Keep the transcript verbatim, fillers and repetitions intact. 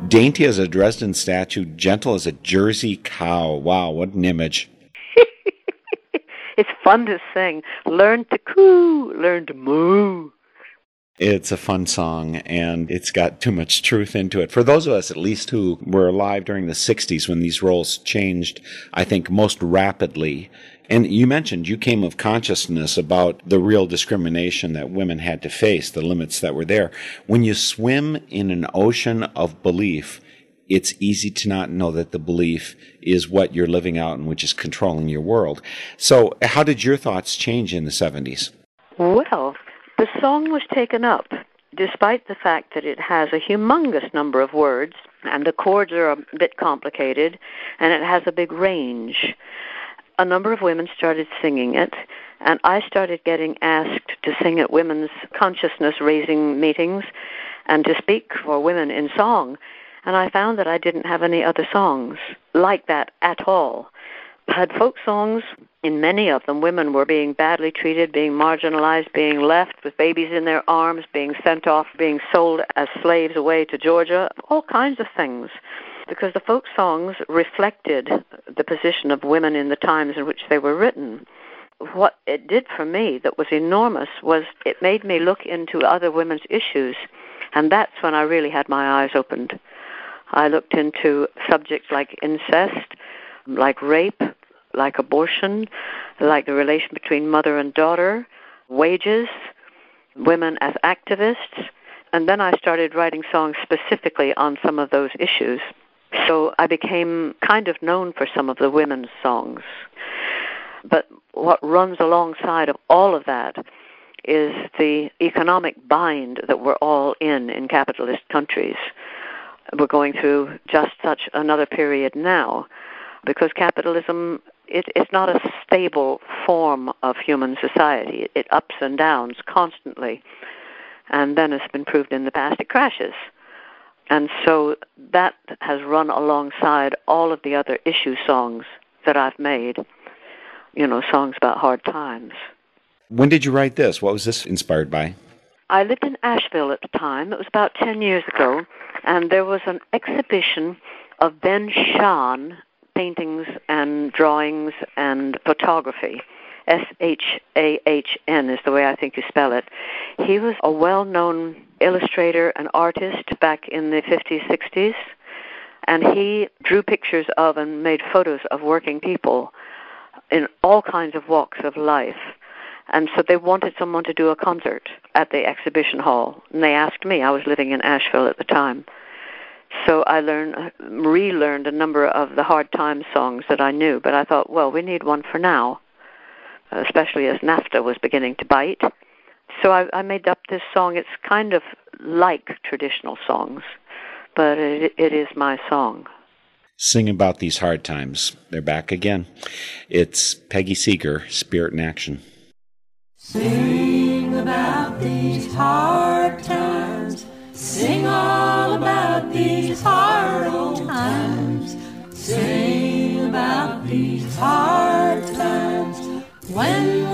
Dainty as a Dresden statue, gentle as a Jersey cow. Wow, what an image. It's fun to sing. Learn to coo, learn to moo. It's a fun song, and it's got too much truth into it. For those of us, at least, who were alive during the sixties when these roles changed, I think, most rapidly. And you mentioned you came of consciousness about the real discrimination that women had to face, the limits that were there. When you swim in an ocean of belief, it's easy to not know that the belief is what you're living out and which is controlling your world. So how did your thoughts change in the seventies? Well, the song was taken up, despite the fact that it has a humongous number of words, and the chords are a bit complicated, and it has a big range. A number of women started singing it, and I started getting asked to sing at women's consciousness-raising meetings and to speak for women in song, and I found that I didn't have any other songs like that at all. I had folk songs. In many of them, women were being badly treated, being marginalized, being left with babies in their arms, being sent off, being sold as slaves away to Georgia, all kinds of things. Because the folk songs reflected the position of women in the times in which they were written. What it did for me that was enormous was it made me look into other women's issues, and that's when I really had my eyes opened. I looked into subjects like incest, like rape, like abortion, like the relation between mother and daughter, wages, women as activists, and then I started writing songs specifically on some of those issues. So I became kind of known for some of the women's songs. But what runs alongside of all of that is the economic bind that we're all in in capitalist countries. We're going through just such another period now because capitalism, it, it's not a stable form of human society. It ups and downs constantly. And then, as has been proved in the past, it crashes. And so that has run alongside all of the other issue songs that I've made, you know, songs about hard times. When did you write this? What was this inspired by? I lived in Asheville at the time. It was about ten years ago, and there was an exhibition of Ben Shahn paintings and drawings and photography. S H A H N is the way I think you spell it. He was a well-known illustrator and artist back in the fifties, sixties, and he drew pictures of and made photos of working people in all kinds of walks of life. And so they wanted someone to do a concert at the exhibition hall, and they asked me. I was living in Asheville at the time. So I learned, relearned a number of the hard times songs that I knew, but I thought, well, we need one for now, especially as NAFTA was beginning to bite. So I, I made up this song. It's kind of like traditional songs, but it, it is my song. Sing about these hard times. They're back again. It's Peggy Seeger, Spirit in Action. Sing about these hard times. Sing all about these hard old times. Sing about these hard times when